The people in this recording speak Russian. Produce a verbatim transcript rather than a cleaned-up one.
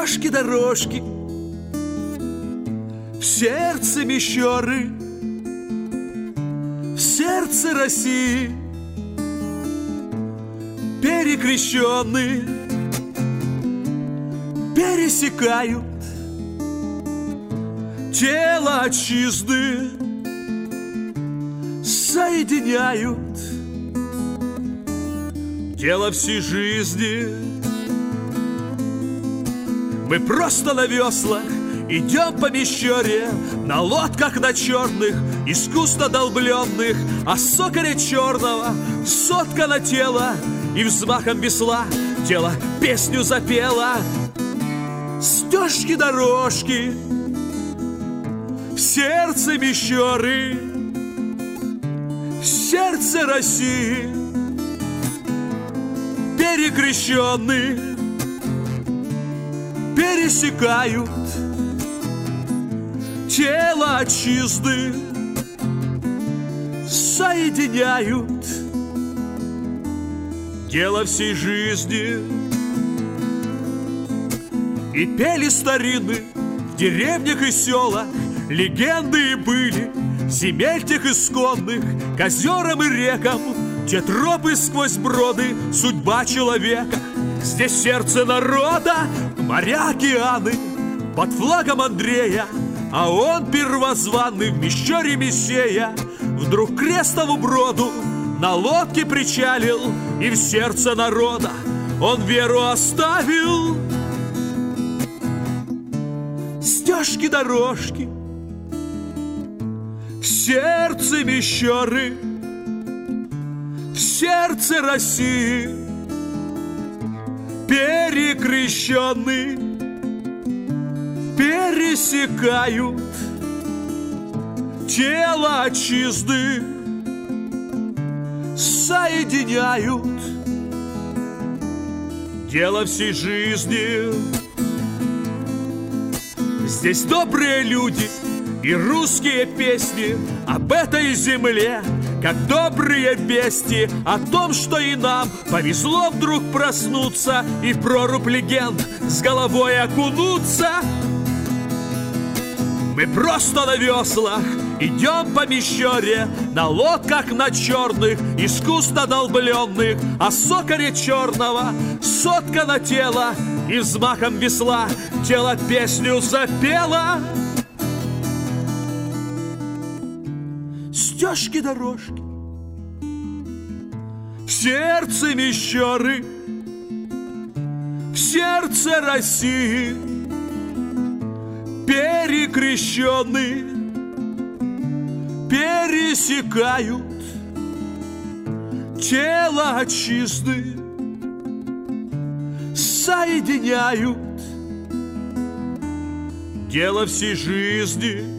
Стежки-дорожки в сердце Мещеры, в сердце России перекрещенные пересекают тело отчизны, соединяют дело всей жизни. Мы просто на веслах идем по Мещере, на лодках на черных, искусно долбленных, а соколя черного соткано тело, и взмахом весла тело песню запело. Стежки-дорожки в сердце Мещеры, в сердце России перекрещенные пересекают тело отчизны, соединяют дело всей жизни. И пели старины в деревнях и селах, легенды и были земель тех исконных, к озерам и рекам, те тропы сквозь броды, судьба человека. Здесь сердце народа, моря, океаны, под флагом Андрея, а он первозванный в Мещере Мессея. Вдруг к крестову броду на лодке причалил, и в сердце народа он веру оставил. Стежки-дорожки в сердце Мещеры, в сердце России перекрещенные пересекают тело отчизны, соединяют дело всей жизни. Здесь добрые люди и русские песни об этой земле, как добрые вести о том, что и нам повезло вдруг проснуться и в прорубь легенд с головой окунуться. Мы просто на веслах идем по Мещере, на лодках на черных, искусно долбленных, а соколя черного соткано тело, и взмахом весла тело песню запело. Стежки-дорожки в сердце Мещеры, в сердце России перекрещенные пересекают тело отчизны, соединяют дело всей жизни.